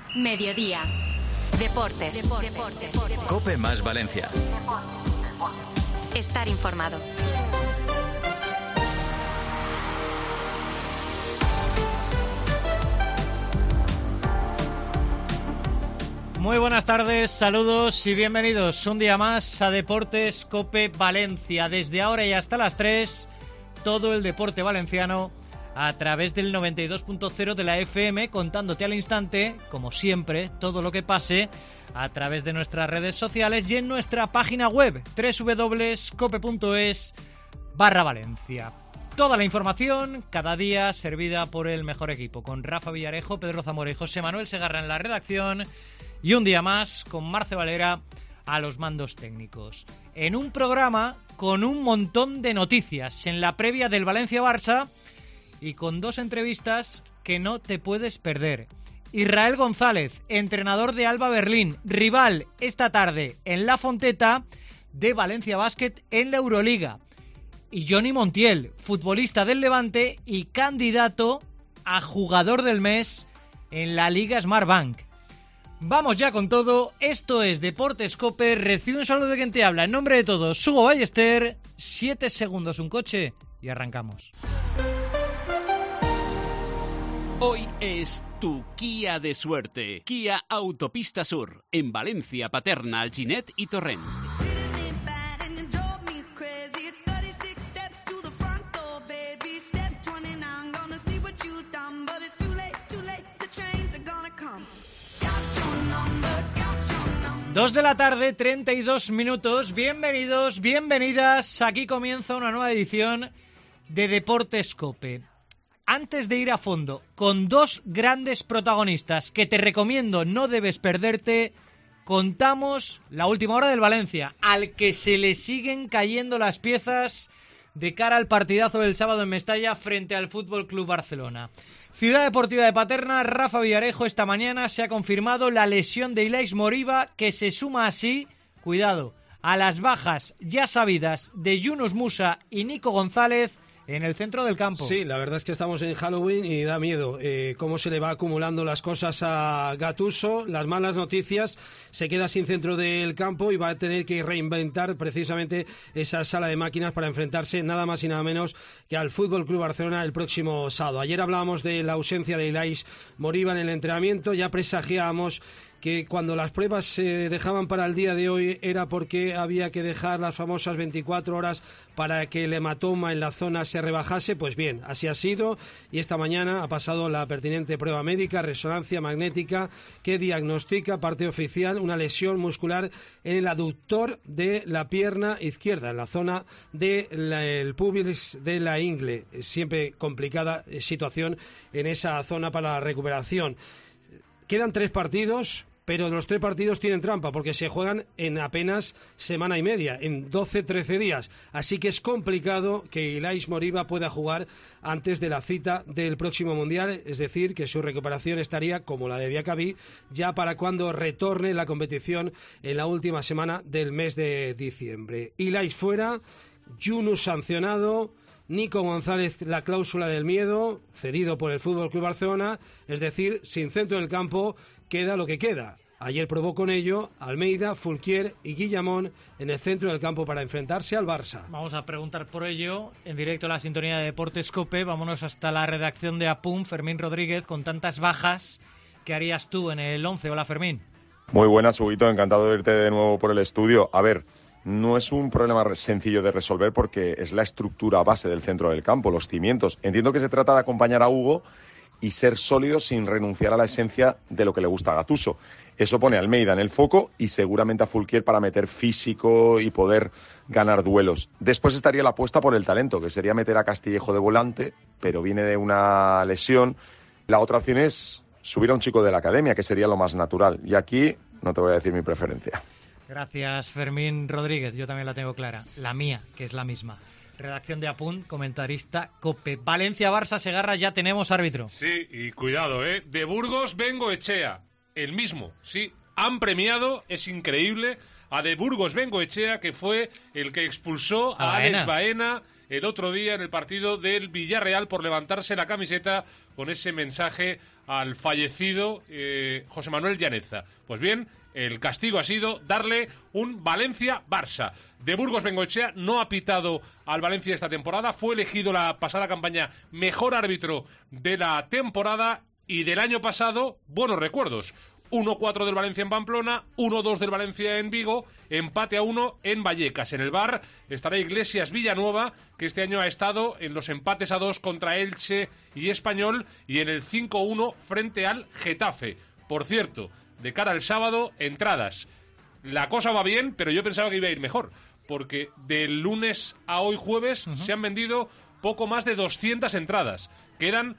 Mediodía. Deportes. COPE más Valencia. Estar informado. Muy buenas tardes, saludos y bienvenidos un día más a Deportes COPE Valencia. Desde ahora y hasta las 3, todo el deporte valenciano a través del 92.0 de la FM, contándote al instante, como siempre, todo lo que pase a través de nuestras redes sociales y en nuestra página web www.cope.es/Valencia. Toda la información, cada día, servida por el mejor equipo, con Rafa Villarejo, Pedro Zamora y José Manuel Segarra en la redacción, y un día más con Marce Valera a los mandos técnicos. En un programa con un montón de noticias en la previa del Valencia-Barça y con dos entrevistas que no te puedes perder. Israel González, entrenador de Alba Berlín, rival esta tarde en La Fonteta de Valencia Basket en la Euroliga. Y Johnny Montiel, futbolista del Levante y candidato a jugador del mes en la Liga Smartbank. Vamos ya con todo, esto es Deportes COPE, recibe un saludo de quien te habla, en nombre de todos, Hugo Ballester, 7 segundos un coche y arrancamos. Hoy es tu Kia de suerte. Kia Autopista Sur, en Valencia, Paterna, Alginet y Torrent. Dos de la tarde, 32 minutos. Bienvenidos, bienvenidas. Aquí comienza una nueva edición de Deportes COPE. Antes de ir a fondo, con dos grandes protagonistas que te recomiendo no debes perderte, contamos la última hora del Valencia, al que se le siguen cayendo las piezas de cara al partidazo del sábado en Mestalla frente al Fútbol Club Barcelona. Ciudad Deportiva de Paterna, Rafa Villarejo, esta mañana se ha confirmado la lesión de Ilais Moriba, que se suma así, cuidado, a las bajas ya sabidas de Yunus Musa y Nico González en el centro del campo. Sí, la verdad es que estamos en Halloween y da miedo cómo se le va acumulando las cosas a Gattuso. Las malas noticias, se queda sin centro del campo y va a tener que reinventar precisamente esa sala de máquinas para enfrentarse nada más y nada menos que al Fútbol Club Barcelona el próximo sábado. Ayer hablábamos de la ausencia de Ilais Moriba en el entrenamiento, ya presagiábamos que cuando las pruebas se dejaban para el día de hoy era porque había que dejar las famosas 24 horas para que el hematoma en la zona se rebajase. Pues bien, así ha sido y esta mañana ha pasado la pertinente prueba médica, resonancia magnética, que diagnostica, parte oficial, una lesión muscular en el aductor de la pierna izquierda, en la zona del pubis de la ingle. Siempre complicada situación en esa zona para la recuperación. Quedan 3 partidos, pero los 3 partidos tienen trampa porque se juegan en apenas semana y media, en 12-13 días. Así que es complicado que Ilais Moriba pueda jugar antes de la cita del próximo Mundial, es decir, que su recuperación estaría, como la de Diacabí, ya para cuando retorne la competición en la última semana del mes de diciembre. Ilais fuera, Yunus sancionado, Nico González la cláusula del miedo, cedido por el Fútbol Club Barcelona, es decir, sin centro del campo queda lo que queda. Ayer probó con ello Almeida, Fulquier y Guillamón en el centro del campo para enfrentarse al Barça. Vamos a preguntar por ello en directo a la sintonía de Deportes COPE. Vámonos hasta la redacción de APUM. Fermín Rodríguez, con tantas bajas, ¿qué harías tú en el 11? Hola, Fermín. Muy buenas, Huguito, encantado de verte de nuevo por el estudio. A ver, no es un problema sencillo de resolver porque es la estructura base del centro del campo, los cimientos. Entiendo que se trata de acompañar a Hugo y ser sólido sin renunciar a la esencia de lo que le gusta a Gattuso. Eso pone a Almeida en el foco y seguramente a Fulquier para meter físico y poder ganar duelos. Después estaría la apuesta por el talento, que sería meter a Castillejo de volante, pero viene de una lesión. La otra opción es subir a un chico de la academia, que sería lo más natural. Y aquí no te voy a decir mi preferencia. Gracias, Fermín Rodríguez. Yo también la tengo clara. La mía, que es la misma. Redacción de Apunt, comentarista COPE. Valencia-Barça, Segarra, ya tenemos árbitro. Sí, y cuidado, de Burgos Bengoechea. El mismo, sí, han premiado, es increíble, a de Burgos Bengoechea, que fue el que expulsó a Alex Baena el otro día en el partido del Villarreal por levantarse la camiseta con ese mensaje al fallecido José Manuel Llaneza. Pues bien, el castigo ha sido darle un Valencia-Barça. De Burgos Bengoechea no ha pitado al Valencia esta temporada, fue elegido la pasada campaña mejor árbitro de la temporada y del año pasado, buenos recuerdos. 1-4 del Valencia en Pamplona, 1-2 del Valencia en Vigo, empate a 1 en Vallecas. En el VAR estará Iglesias Villanueva, que este año ha estado en los empates a 2 contra Elche y Español y en el 5-1 frente al Getafe. Por cierto, de cara al sábado, entradas. La cosa va bien, pero yo pensaba que iba a ir mejor, porque del lunes a hoy jueves se han vendido poco más de 200 entradas. Quedan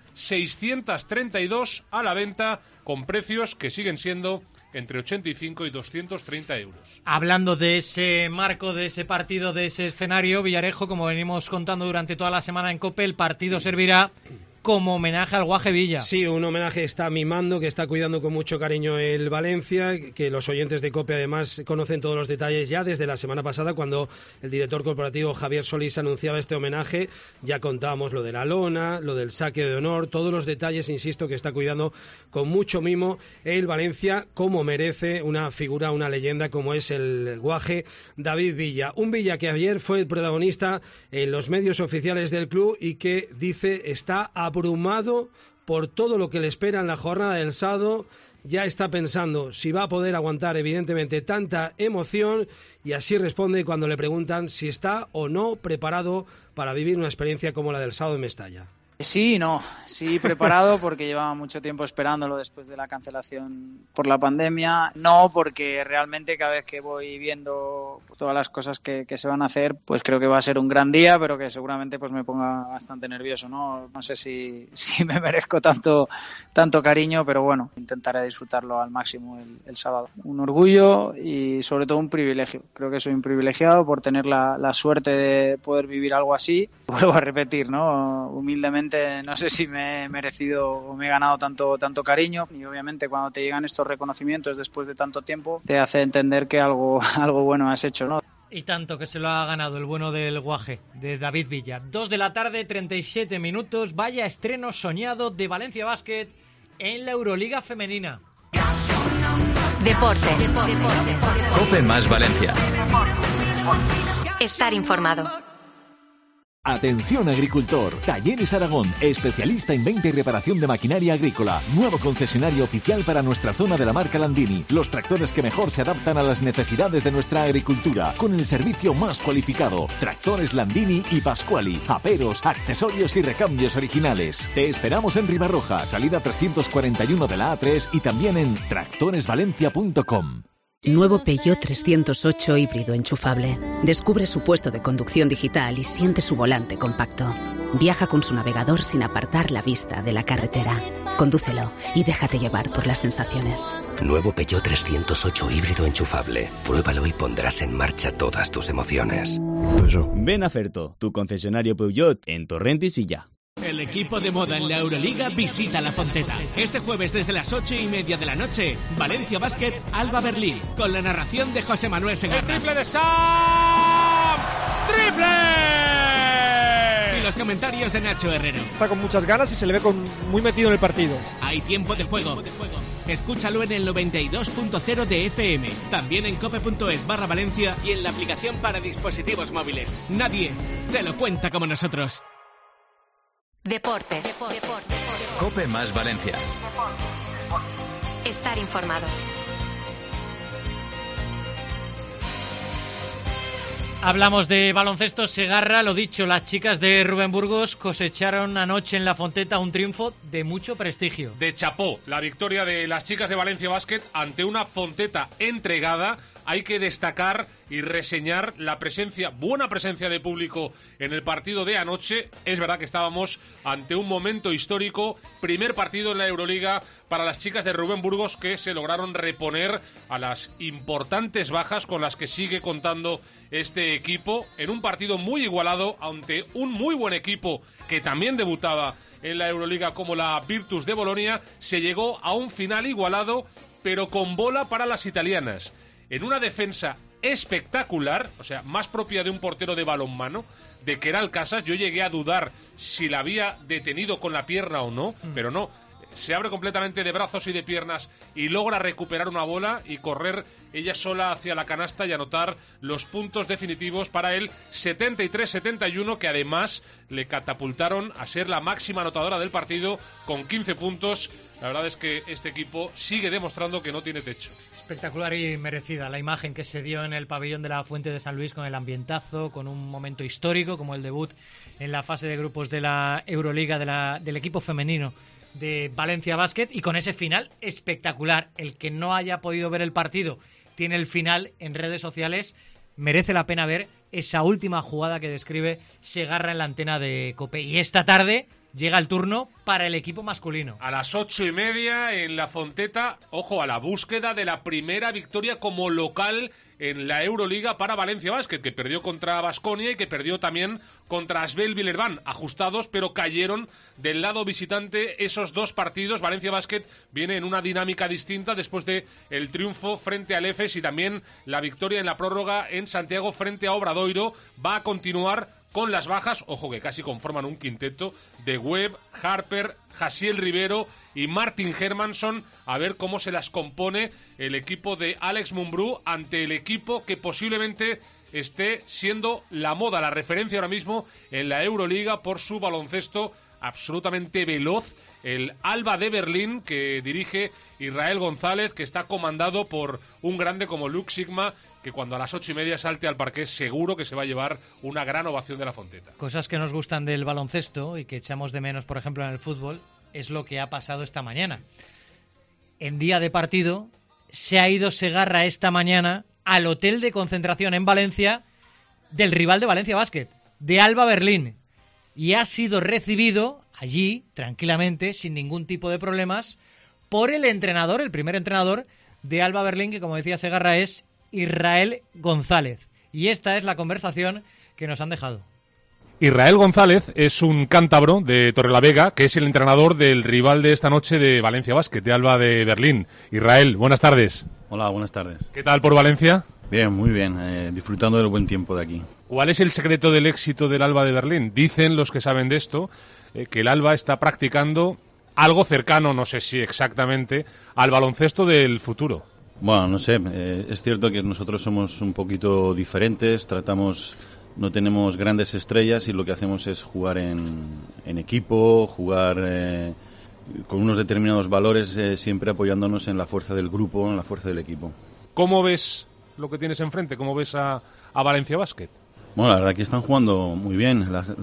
632 a la venta con precios que siguen siendo entre 85 y 230 euros. Hablando de ese marco, de ese partido, de ese escenario, Villarejo, como venimos contando durante toda la semana en COPE, el partido servirá como homenaje al Guaje Villa. Sí, un homenaje está mimando, que está cuidando con mucho cariño el Valencia, que los oyentes de COPE además conocen todos los detalles ya desde la semana pasada, cuando el director corporativo Javier Solís anunciaba este homenaje. Ya contábamos lo de la lona, lo del saque de honor, todos los detalles, insisto, que está cuidando con mucho mimo el Valencia, como merece una figura, una leyenda como es el Guaje David Villa. Un Villa que ayer fue el protagonista en los medios oficiales del club y que dice está abrumado por todo lo que le espera en la jornada del sábado. Ya está pensando si va a poder aguantar evidentemente tanta emoción y así responde cuando le preguntan si está o no preparado para vivir una experiencia como la del sábado en Mestalla. Sí, preparado porque llevaba mucho tiempo esperándolo después de la cancelación por la pandemia. No, porque realmente cada vez que voy viendo todas las cosas que se van a hacer, pues creo que va a ser un gran día, pero que seguramente pues me ponga bastante nervioso, ¿no? No sé si me merezco tanto cariño, pero bueno, intentaré disfrutarlo al máximo el sábado. Un orgullo y sobre todo un privilegio. Creo que soy un privilegiado por tener la suerte de poder vivir algo así. Vuelvo a repetir, ¿no? Humildemente no sé si me he merecido o me he ganado tanto cariño, y obviamente cuando te llegan estos reconocimientos después de tanto tiempo te hace entender que algo bueno has hecho, ¿no? Y tanto que se lo ha ganado el bueno del Guaje, de David Villa. 2 de la tarde, 37 minutos, vaya estreno soñado de Valencia Basket en la Euroliga femenina. Deportes. COPE más Valencia. Estar informado. Atención agricultor, Talleres Aragón, especialista en venta y reparación de maquinaria agrícola, nuevo concesionario oficial para nuestra zona de la marca Landini, los tractores que mejor se adaptan a las necesidades de nuestra agricultura, con el servicio más cualificado, tractores Landini y Pasquali, aperos, accesorios y recambios originales. Te esperamos en Ribarroja, salida 341 de la A3 y también en tractoresvalencia.com. Nuevo Peugeot 308 híbrido enchufable. Descubre su puesto de conducción digital y siente su volante compacto. Viaja con su navegador sin apartar la vista de la carretera. Condúcelo y déjate llevar por las sensaciones. Nuevo Peugeot 308 híbrido enchufable. Pruébalo y pondrás en marcha todas tus emociones. Ven a Ferto, tu concesionario Peugeot en Torrent y Silla. El equipo de moda en la Euroliga visita La Fonteta. Este jueves desde las 8:30 de la noche, Valencia Basket, Alba Berlín, con la narración de José Manuel Segarra. ¡El triple de Sam! ¡Triple! Y los comentarios de Nacho Herrero. Está con muchas ganas y se le ve muy metido en el partido. Hay tiempo de juego. Escúchalo en el 92.0 de FM, también en cope.es/Valencia y en la aplicación para dispositivos móviles. Nadie te lo cuenta como nosotros. Deportes. COPE más Valencia. Estar informado. Hablamos de baloncesto. Segarra, lo dicho, las chicas de Rubén Burgos cosecharon anoche en La Fonteta un triunfo de mucho prestigio. De chapó, la victoria de las chicas de Valencia Basket ante una Fonteta entregada. Hay que destacar y reseñar la buena presencia de público en el partido de anoche. Es verdad que estábamos ante un momento histórico, primer partido en la Euroliga para las chicas de Rubén Burgos, que se lograron reponer a las importantes bajas con las que sigue contando este equipo, en un partido muy igualado ante un muy buen equipo que también debutaba en la Euroliga como la Virtus de Bolonia. Se llegó a un final igualado, pero con bola para las italianas, en una defensa espectacular, o sea, más propia de un portero de balonmano, de Keral Casas. Yo llegué a dudar si la había detenido con la pierna o no, pero no. Se abre completamente de brazos y de piernas y logra recuperar una bola y correr ella sola hacia la canasta y anotar los puntos definitivos para el 73-71, que además le catapultaron a ser la máxima anotadora del partido con 15 puntos. La verdad es que este equipo sigue demostrando que no tiene techo. Espectacular y merecida la imagen que se dio en el pabellón de la Fuente de San Luis, con el ambientazo, con un momento histórico como el debut en la fase de grupos de la Euroliga del equipo femenino de Valencia Basket, y con ese final espectacular. El que no haya podido ver el partido tiene el final en redes sociales. Merece la pena ver esa última jugada que describe Segarra en la antena de COPE. Y esta tarde llega el turno para el equipo masculino. A las 8:30 en la Fonteta, ojo, a la búsqueda de la primera victoria como local en la Euroliga para Valencia Basket, que perdió contra Baskonia y que perdió también contra Asbel Villeurbanne, ajustados, pero cayeron del lado visitante esos dos partidos. Valencia Basket viene en una dinámica distinta después de el triunfo frente al EFES y también la victoria en la prórroga en Santiago frente a Obradoiro. Va a continuar con las bajas, ojo que casi conforman un quinteto de Webb, Harper, Jasiel Rivero y Martin Hermansson. A ver cómo se las compone el equipo de Alex Mumbrú ante el equipo que posiblemente esté siendo la moda, la referencia ahora mismo en la Euroliga por su baloncesto absolutamente veloz, el Alba de Berlín, que dirige Israel González, que está comandado por un grande como Luke Sigma, que cuando a las 8:30 salte al parqué seguro que se va a llevar una gran ovación de la Fonteta. Cosas que nos gustan del baloncesto y que echamos de menos, por ejemplo, en el fútbol, es lo que ha pasado esta mañana. En día de partido se ha ido Segarra esta mañana al hotel de concentración en Valencia del rival de Valencia Basket, de Alba Berlín, y ha sido recibido allí, tranquilamente, sin ningún tipo de problemas, por el entrenador, el primer entrenador de Alba Berlín, que como decía Segarra es Israel González. Y esta es la conversación que nos han dejado. Israel González es un cántabro de Torrelavega, que es el entrenador del rival de esta noche de Valencia Basket, de Alba de Berlín. Israel, buenas tardes. Hola, buenas tardes. ¿Qué tal por Valencia? Bien, muy bien, disfrutando del buen tiempo de aquí. ¿Cuál es el secreto del éxito del Alba de Berlín? Dicen los que saben de esto que el Alba está practicando algo cercano, no sé si exactamente, al baloncesto del futuro. Bueno, no sé, es cierto que nosotros somos un poquito diferentes, no tenemos grandes estrellas y lo que hacemos es jugar en equipo, jugar con unos determinados valores, siempre apoyándonos en la fuerza del grupo, en la fuerza del equipo. ¿Cómo ves lo que tienes enfrente? ¿Cómo ves a Valencia Basket? Bueno, la verdad que están jugando muy bien.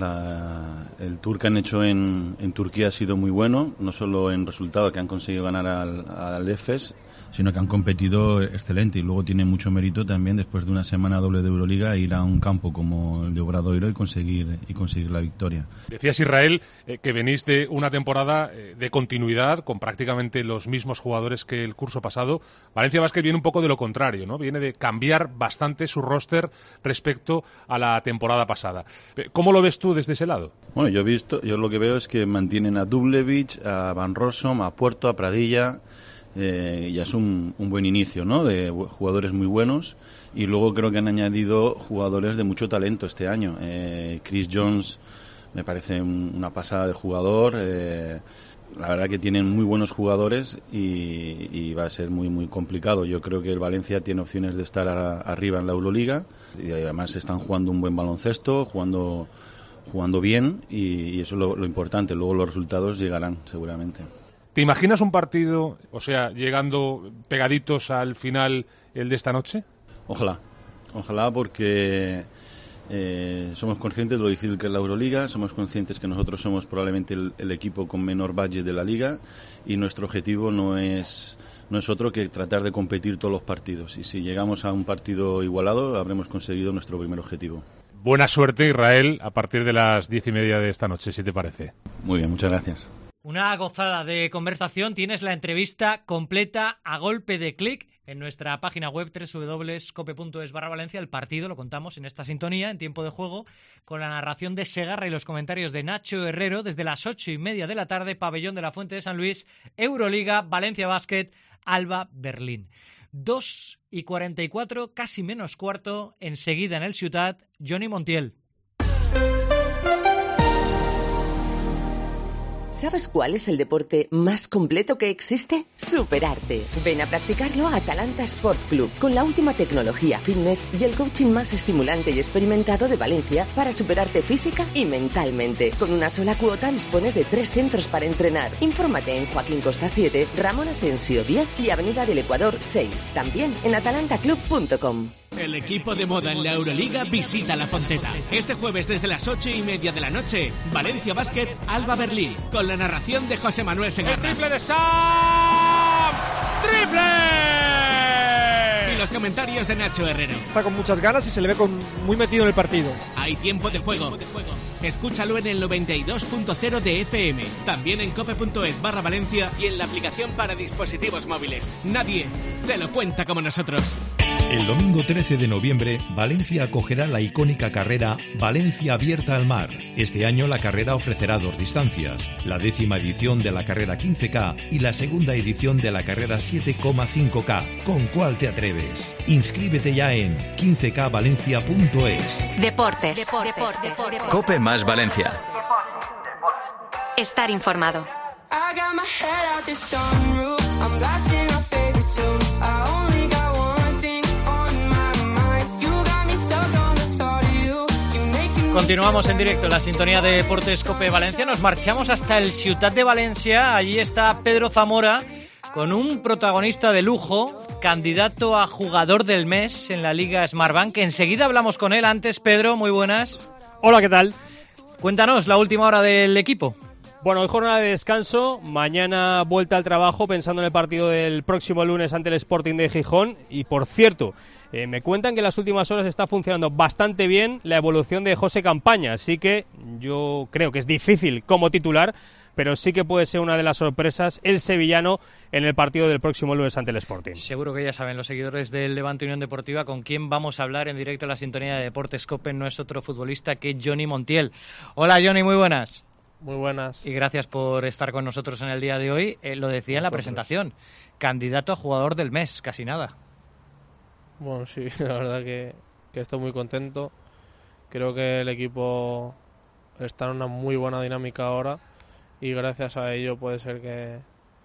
El tour que han hecho en Turquía ha sido muy bueno, no solo en resultado, que han conseguido ganar al EFES, sino que han competido excelente, y luego tiene mucho mérito también, después de una semana doble de Euroliga, ir a un campo como el de Obradoiro y conseguir la victoria. Decías, Israel, que venís de una temporada de continuidad con prácticamente los mismos jugadores que el curso pasado. Valencia Basket viene un poco de lo contrario, ¿no? Viene de cambiar bastante su roster respecto a la temporada pasada. ¿Cómo lo ves tú desde ese lado? Bueno, yo lo que veo es que mantienen a Dublevich, a Van Rossum, a Puerto, a Pradilla. Ya es un buen inicio, ¿no? De jugadores muy buenos, y luego creo que han añadido jugadores de mucho talento este año. Chris Jones me parece una pasada de jugador. La verdad que tienen muy buenos jugadores y va a ser muy muy complicado. Yo creo que el Valencia tiene opciones de estar arriba en la Euroliga, y además están jugando un buen baloncesto, jugando bien, y eso es lo importante. Luego los resultados llegarán seguramente. ¿Te imaginas un partido, o sea, llegando pegaditos al final el de esta noche? Ojalá, porque Somos conscientes de lo difícil que es la Euroliga, somos conscientes que nosotros somos probablemente el equipo con menor budget de la liga y nuestro objetivo no es otro que tratar de competir todos los partidos. Y si llegamos a un partido igualado, habremos conseguido nuestro primer objetivo. Buena suerte, Israel, a partir de las 10:30 de esta noche, si te parece. Muy bien, muchas gracias. Una gozada de conversación. Tienes la entrevista completa a golpe de clic en nuestra página web www.cope.es/Valencia. El partido lo contamos en esta sintonía, en tiempo de juego, con la narración de Segarra y los comentarios de Nacho Herrero desde las 8:30 de la tarde, pabellón de la Fuente de San Luis, Euroliga, Valencia Basket, Alba Berlín. 2:44, casi menos cuarto, enseguida en el Ciutat, Johnny Montiel. ¿Sabes cuál es el deporte más completo que existe? Superarte. Ven a practicarlo a Atalanta Sport Club, con la última tecnología, fitness y el coaching más estimulante y experimentado de Valencia para superarte física y mentalmente. Con una sola cuota dispones de 3 centros para entrenar. Infórmate en Joaquín Costa 7, Ramón Asensio 10 y Avenida del Ecuador 6. También en atalantaclub.com. El equipo de moda en la Euroliga visita La Fonteta. Este jueves desde las 8:30 de la noche, Valencia Basket, Alba Berlín, con la narración de José Manuel Segarra. ¡El triple de Sam! ¡Triple! Y los comentarios de Nacho Herrero. Está con muchas ganas y se le ve muy metido en el partido. Hay tiempo de juego. Escúchalo en el 92.0 de FM, también en cope.es/Valencia y en la aplicación para dispositivos móviles. Nadie te lo cuenta como nosotros. El domingo 13 de noviembre, Valencia acogerá la icónica carrera Valencia Abierta al Mar. Este año la carrera ofrecerá 2 distancias, la 10ª edición de la carrera 15K y la 2ª edición de la carrera 7,5K. ¿Con cuál te atreves? Inscríbete ya en 15kvalencia.es. Deportes. Cope más Valencia. Estar informado. Continuamos en directo en la sintonía de Deportes Cope Valencia. Nos marchamos hasta el Ciutat de Valencia. Allí está Pedro Zamora con un protagonista de lujo, candidato a jugador del mes en la Liga Smartbank. Enseguida hablamos con él. Antes, Pedro, muy buenas. Hola, ¿qué tal? Cuéntanos la última hora del equipo. Bueno, hoy jornada de descanso, mañana vuelta al trabajo pensando en el partido del próximo lunes ante el Sporting de Gijón. Y por cierto, me cuentan que en las últimas horas está funcionando bastante bien la evolución de José Campaña, así que yo creo que es difícil como titular, pero sí que puede ser una de las sorpresas el sevillano en el partido del próximo lunes ante el Sporting. Seguro que ya saben los seguidores del Levante Unión Deportiva con quién vamos a hablar en directo en la sintonía de Deportes Cope. No es otro futbolista que Johnny Montiel. Hola Johnny, muy buenas. Muy buenas. Y gracias por estar con nosotros en el día de hoy. Lo decía en la presentación, candidato a jugador del mes, casi nada. Bueno, sí, la verdad que estoy muy contento. Creo que el equipo está en una muy buena dinámica ahora y gracias a ello puede ser que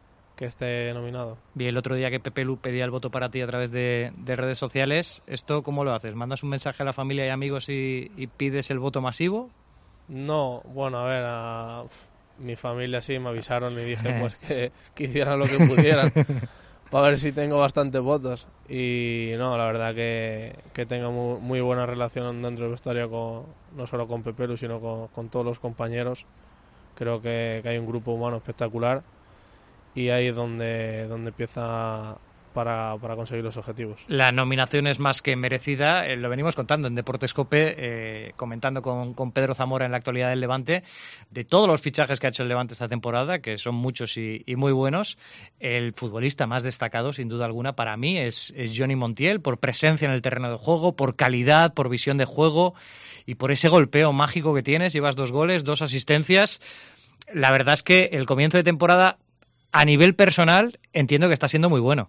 esté nominado. Vi el otro día que Pepe Lu pedía el voto para ti a través de redes sociales. ¿Esto cómo lo haces? ¿Mandas un mensaje a la familia y amigos y pides el voto masivo? No, bueno, a ver, mi familia sí me avisaron y dije pues que hicieran lo que pudieran para ver si tengo bastantes votos. Y no, la verdad que tengo muy buena relación dentro del vestuario, no solo con Pepe, sino con todos los compañeros. Creo que hay un grupo humano espectacular y ahí es donde empieza para conseguir los objetivos. La nominación es más que merecida, lo venimos contando en Deportes Cope, comentando con Pedro Zamora en la actualidad del Levante, de todos los fichajes que ha hecho el Levante esta temporada, que son muchos y muy buenos. El futbolista más destacado, sin duda alguna, para mí es Johnny Montiel, por presencia en el terreno de juego, por calidad, por visión de juego y por ese golpeo mágico que tienes. Llevas 2 goles, 2 asistencias. La verdad es que el comienzo de temporada, a nivel personal, entiendo que está siendo muy bueno.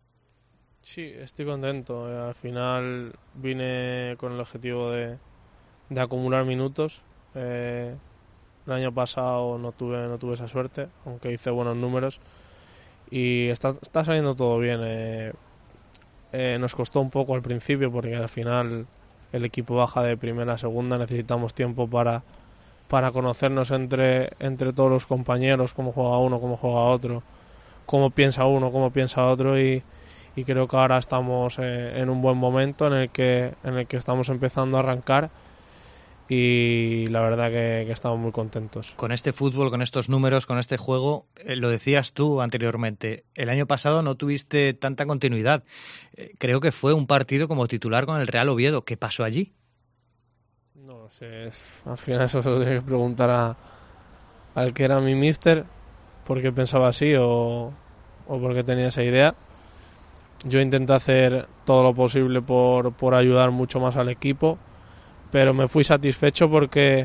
Sí, estoy contento. Al final vine con el objetivo de acumular minutos. El año pasado no tuve esa suerte, aunque hice buenos números. Y está saliendo todo bien. Nos costó un poco al principio porque al final el equipo baja de primera a segunda. Necesitamos tiempo para conocernos entre todos los compañeros, cómo juega uno, cómo juega otro, cómo piensa uno, cómo piensa otro. Y creo que ahora estamos en un buen momento en el que estamos empezando a arrancar y la verdad que estamos muy contentos. Con este fútbol, con estos números, con este juego, lo decías tú anteriormente, el año pasado no tuviste tanta continuidad. Creo que fue un partido como titular con el Real Oviedo. ¿Qué pasó allí? No lo sé, al final eso se lo tiene que preguntar al que era mi míster, por qué pensaba así o por qué tenía esa idea. Yo intenté hacer todo lo posible por ayudar mucho más al equipo, pero me fui satisfecho porque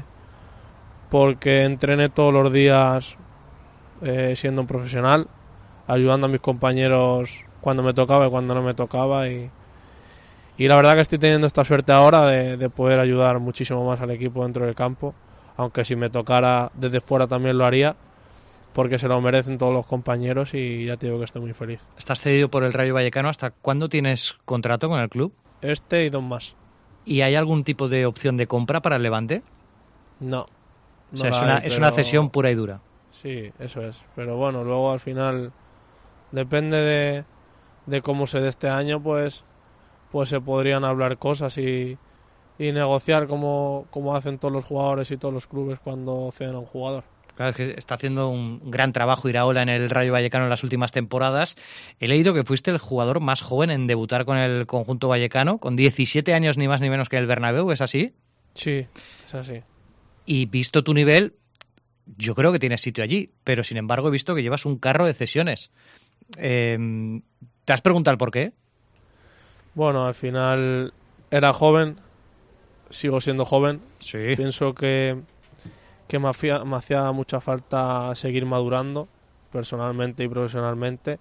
entrené todos los días siendo un profesional, ayudando a mis compañeros cuando me tocaba y cuando no me tocaba, y la verdad que estoy teniendo esta suerte ahora de poder ayudar muchísimo más al equipo dentro del campo, aunque si me tocara desde fuera también lo haría, porque se lo merecen todos los compañeros y ya te digo que estoy muy feliz. Estás cedido por el Rayo Vallecano. ¿Hasta cuándo tienes contrato con el club? Y 2 más. ¿Y hay algún tipo de opción de compra para el Levante? No. O sea, es una cesión pura y dura. Sí, eso es. Pero bueno, luego al final depende de cómo se dé este año, pues se podrían hablar cosas y negociar como hacen todos los jugadores y todos los clubes cuando ceden a un jugador. Claro, es que está haciendo un gran trabajo Iraola en el Rayo Vallecano en las últimas temporadas. He leído que fuiste el jugador más joven en debutar con el conjunto vallecano, con 17 años ni más ni menos que el Bernabéu, ¿es así? Sí, es así. Y visto tu nivel, yo creo que tienes sitio allí, pero sin embargo he visto que llevas un carro de cesiones. ¿Te has preguntado el por qué? Bueno, al final era joven, sigo siendo joven. Sí. Pienso que me hacía mucha falta seguir madurando personalmente y profesionalmente,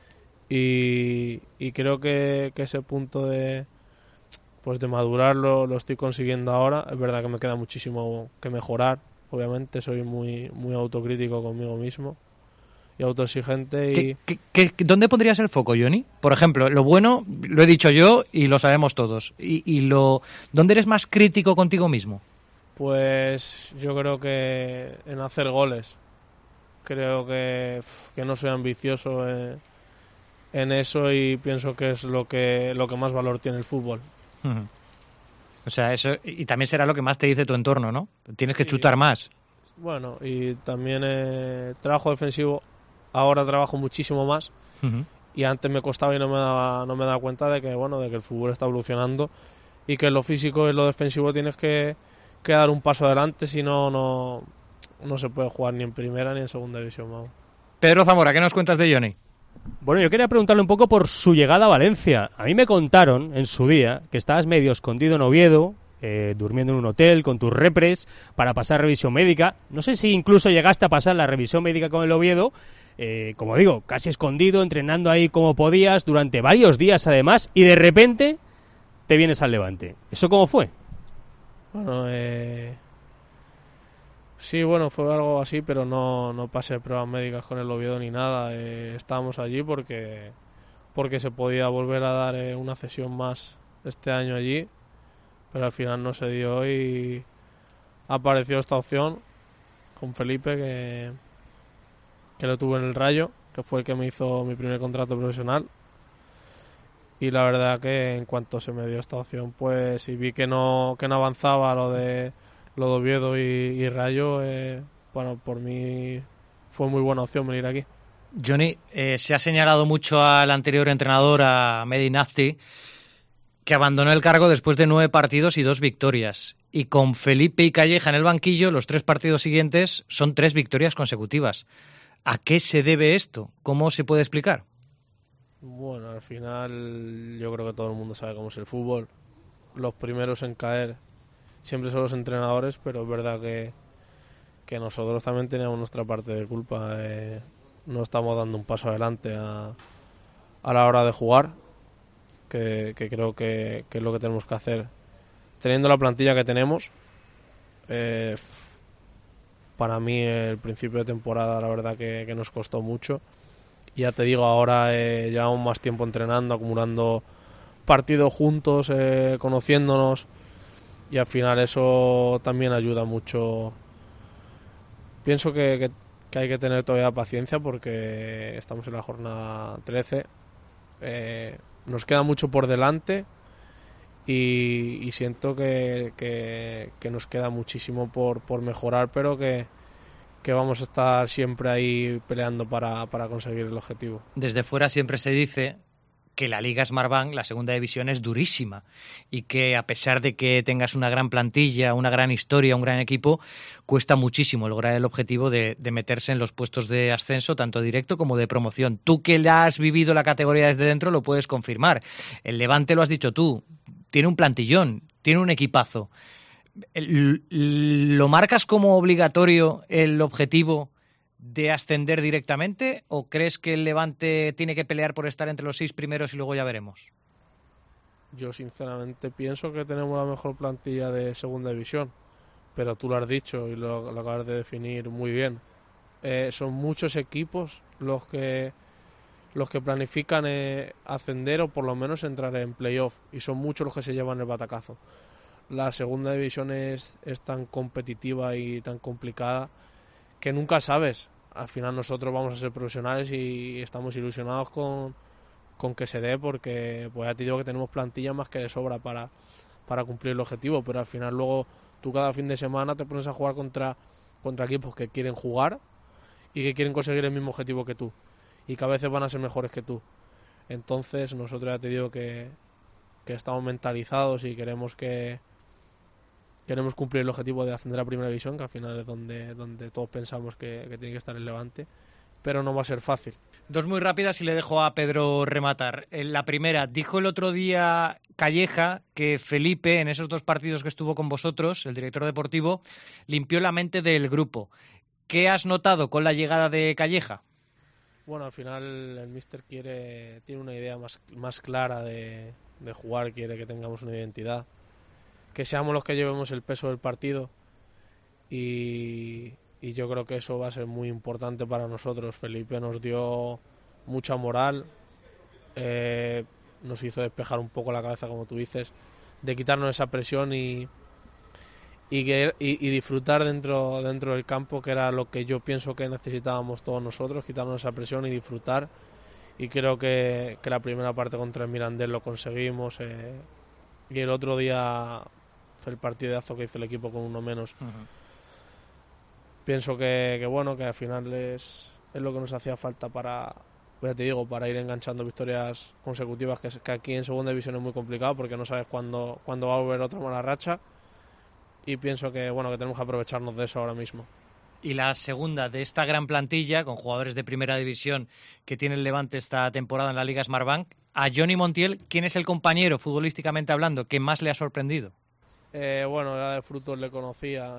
y creo que ese punto de madurar lo estoy consiguiendo ahora. Es verdad que me queda muchísimo que mejorar, obviamente soy muy, muy autocrítico conmigo mismo y autoexigente. ¿Dónde pondrías el foco, Johnny? Por ejemplo, lo bueno lo he dicho yo y lo sabemos todos, ¿dónde eres más crítico contigo mismo? Pues yo creo que en hacer goles. Creo que no soy ambicioso en eso, y pienso que es lo que más valor tiene el fútbol. O sea, eso, y también será lo que más te dice tu entorno, ¿no? Tienes que chutar más. Bueno, y también trabajo defensivo. Ahora trabajo muchísimo más. Y antes me costaba y no me daba cuenta de que el fútbol está evolucionando y que en lo físico y en lo defensivo tienes que dar un paso adelante, si no se puede jugar ni en primera ni en segunda división. Vamos. Pedro Zamora, ¿qué nos cuentas de Johnny? Bueno, yo quería preguntarle un poco por su llegada a Valencia. A mí me contaron en su día que estabas medio escondido en Oviedo, durmiendo en un hotel con tus repres para pasar revisión médica. No sé si incluso llegaste a pasar la revisión médica con el Oviedo, como digo, casi escondido, entrenando ahí como podías durante varios días además, y de repente te vienes al Levante. ¿Eso cómo fue? Bueno, sí, bueno, fue algo así, pero no pasé pruebas médicas con el Oviedo ni nada. Estábamos allí porque se podía volver a dar una cesión más este año allí, pero al final no se dio y apareció esta opción con Felipe, que lo tuve en el Rayo, que fue el que me hizo mi primer contrato profesional. Y la verdad que en cuanto se me dio esta opción, pues y vi que no avanzaba lo de Oviedo y Rayo, bueno, por mí fue muy buena opción venir aquí. Johnny, se ha señalado mucho al anterior entrenador, a Mehdi Nafti, que abandonó el cargo después de 9 partidos y 2 victorias. Y con Felipe y Calleja en el banquillo, los 3 partidos siguientes son 3 victorias consecutivas. ¿A qué se debe esto? ¿Cómo se puede explicar? Bueno, al final yo creo que todo el mundo sabe cómo es el fútbol. Los primeros en caer siempre son los entrenadores, pero es verdad que nosotros también teníamos nuestra parte de culpa. No estamos dando un paso adelante a la hora de jugar, que creo que es lo que tenemos que hacer. Teniendo la plantilla que tenemos, para mí el principio de temporada la verdad que nos costó mucho. Ya te digo, ahora llevamos más tiempo entrenando, acumulando partidos juntos, conociéndonos, y al final eso también ayuda mucho. Pienso que hay que tener todavía paciencia porque estamos en la jornada 13, nos queda mucho por delante y siento que nos queda muchísimo por mejorar, pero que vamos a estar siempre ahí peleando para conseguir el objetivo. Desde fuera siempre se dice que la Liga Smartbank, la segunda división, es durísima y que a pesar de que tengas una gran plantilla, una gran historia, un gran equipo, cuesta muchísimo lograr el objetivo de meterse en los puestos de ascenso, tanto directo como de promoción. Tú que la has vivido la categoría desde dentro lo puedes confirmar. El Levante, lo has dicho tú, tiene un plantillón, tiene un equipazo. ¿Lo marcas como obligatorio el objetivo de ascender directamente o crees que el Levante tiene que pelear por estar entre los 6 primeros y luego ya veremos? Yo sinceramente pienso que tenemos la mejor plantilla de segunda división, pero tú lo has dicho y lo acabas de definir muy bien. Son muchos equipos los que planifican ascender o por lo menos entrar en playoff, y son muchos los que se llevan el batacazo. La segunda división es tan competitiva y tan complicada que nunca sabes. Al final nosotros vamos a ser profesionales y estamos ilusionados con que se dé, porque pues ya te digo que tenemos plantilla más que de sobra para cumplir el objetivo, pero al final luego tú cada fin de semana te pones a jugar contra equipos que quieren jugar y que quieren conseguir el mismo objetivo que tú y que a veces van a ser mejores que tú. Entonces nosotros ya te digo que estamos mentalizados y queremos cumplir el objetivo de ascender a Primera División, que al final es donde todos pensamos que tiene que estar el Levante, pero no va a ser fácil. Dos muy rápidas y le dejo a Pedro rematar. La primera, dijo el otro día Calleja que Felipe, en esos 2 partidos que estuvo con vosotros, el director deportivo, limpió la mente del grupo. ¿Qué has notado con la llegada de Calleja? Bueno, al final el míster tiene una idea más clara de jugar, quiere que tengamos una identidad, que seamos los que llevemos el peso del partido, y yo creo que eso va a ser muy importante para nosotros. Felipe nos dio mucha moral, nos hizo despejar un poco la cabeza, como tú dices, de quitarnos esa presión y disfrutar dentro del campo, que era lo que yo pienso que necesitábamos todos nosotros, quitarnos esa presión y disfrutar. Y creo que la primera parte contra el Mirandés lo conseguimos, y el otro día fue el partidazo que hizo el equipo con uno menos. Pienso que bueno, que al final es lo que nos hacía falta para ir enganchando victorias consecutivas, que aquí en segunda división es muy complicado porque no sabes cuándo va a volver otra mala racha, y pienso que tenemos que aprovecharnos de eso ahora mismo. Y la segunda, de esta gran plantilla con jugadores de Primera División que tiene el Levante esta temporada en la Liga Smartbank, a Johnny Montiel, ¿quién es el compañero, futbolísticamente hablando, que más le ha sorprendido? Ya de Frutos le conocía.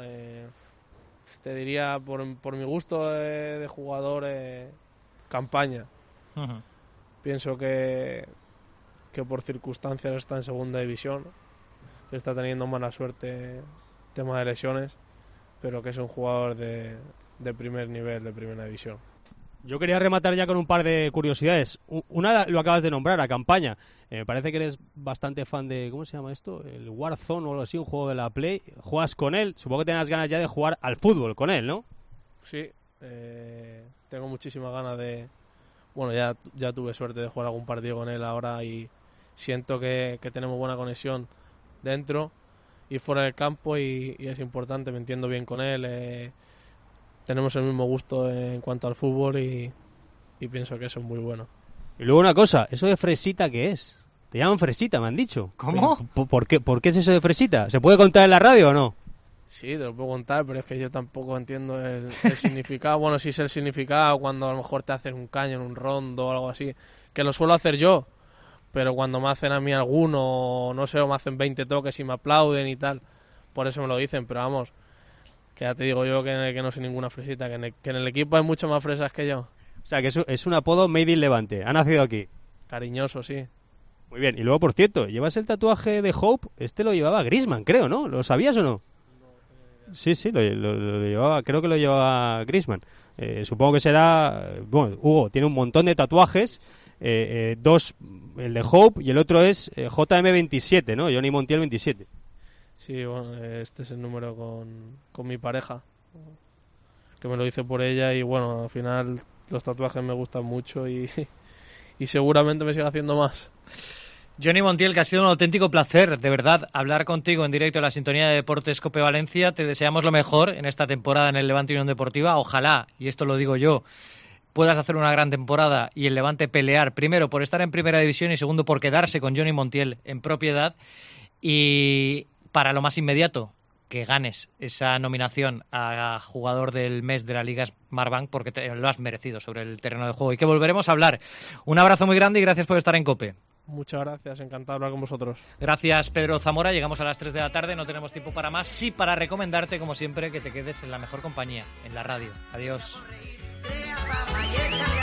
Te diría, por mi gusto de jugador, Campaña. Uh-huh. Pienso que por circunstancias está en segunda división, que está teniendo mala suerte, tema de lesiones, pero que es un jugador de primer nivel, de primera división. Yo quería rematar ya con un par de curiosidades. Una lo acabas de nombrar, a Campaña. Me parece que eres bastante fan de, ¿cómo se llama esto? El Warzone o algo así, un juego de la Play. Juegas con él, supongo que tengas ganas ya de jugar al fútbol con él, ¿no? Sí, tengo muchísimas ganas de... Bueno, ya tuve suerte de jugar algún partido con él ahora y siento que tenemos buena conexión dentro y fuera del campo, y es importante, me entiendo bien con él. Tenemos el mismo gusto en cuanto al fútbol y pienso que eso es muy bueno. Y luego una cosa, ¿eso de Fresita qué es? Te llaman Fresita, me han dicho. ¿Cómo? ¿Por qué es eso de Fresita? ¿Se puede contar en la radio o no? Sí, te lo puedo contar, pero es que yo tampoco entiendo el significado. Bueno, sí sé el significado cuando a lo mejor te hacen un caño en un rondo o algo así, que lo suelo hacer yo, pero cuando me hacen a mí alguno, no sé, o me hacen 20 toques y me aplauden y tal, por eso me lo dicen, pero vamos, que ya te digo yo que no soy ninguna fresita, que en el equipo hay mucho más fresas que yo. O sea, que es un apodo made in Levante, ha nacido aquí. Cariñoso, sí. Muy bien, y luego, por cierto, ¿llevas el tatuaje de Hope? Este lo llevaba Griezmann, creo, ¿no? ¿Lo sabías o no? Sí, lo llevaba, creo que lo llevaba Griezmann. Supongo que será... Bueno, Hugo tiene un montón de tatuajes, 2, el de Hope, y el otro es JM27, ¿no? Johnny Montiel 27. Sí, bueno, este es el número con mi pareja, que me lo hice por ella, y bueno, al final los tatuajes me gustan mucho y seguramente me siga haciendo más. Johnny Montiel, que ha sido un auténtico placer, de verdad, hablar contigo en directo en la sintonía de Deportes COPE Valencia. Te deseamos lo mejor en esta temporada en el Levante Unión Deportiva. Ojalá, y esto lo digo yo, puedas hacer una gran temporada y el Levante pelear, primero por estar en primera división y segundo por quedarse con Johnny Montiel en propiedad. Y para lo más inmediato, que ganes esa nominación a jugador del mes de la Liga Smartbank, porque lo has merecido sobre el terreno de juego y que volveremos a hablar. Un abrazo muy grande y gracias por estar en COPE. Muchas gracias, encantado de hablar con vosotros. Gracias, Pedro Zamora. Llegamos a las 3 de la tarde, no tenemos tiempo para más. Sí, para recomendarte, como siempre, que te quedes en la mejor compañía, en la radio. Adiós.